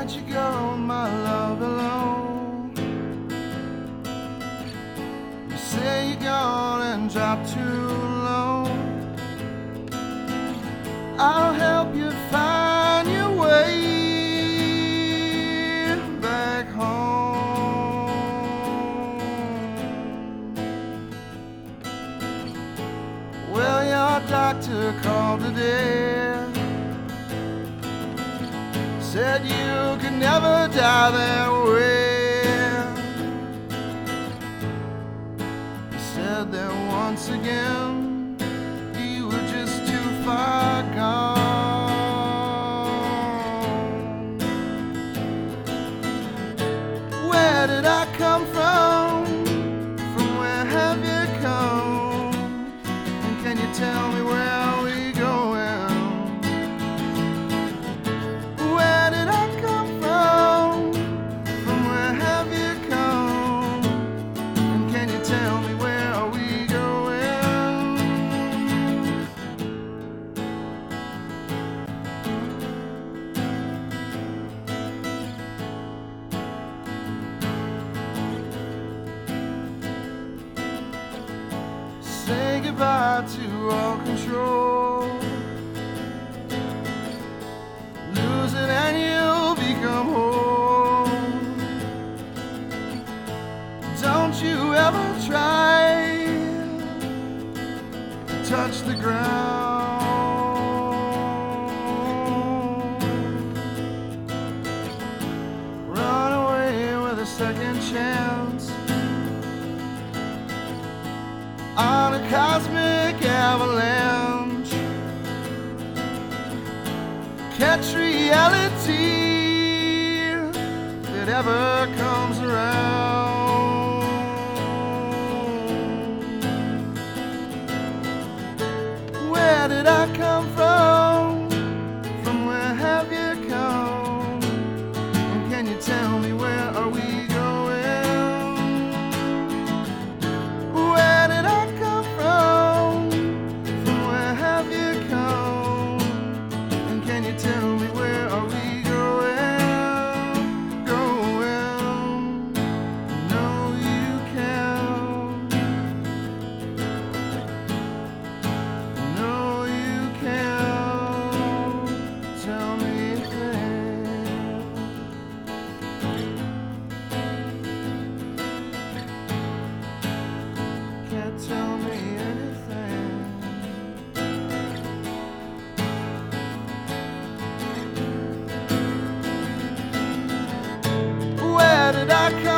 let you go, my love, alone. You say you're gonna drop too low. I'll help you find your way back home. Well, your doctor called today, said you could never die that way. He said that once again you were just too far gone. Where did I come from? From where have you come? And can you tell me where we going? Say goodbye to all control. Lose it and you'll become whole. Don't you ever try to touch the ground. Run away with a second chance on a cosmic avalanche. Catch reality that ever comes around. Where did I come from? From where have you come? And can you tell me where are we going? Tell me where are we going? Going? No, you can't. No, you can't. Tell me anything. Can't tell me anything. Where did I come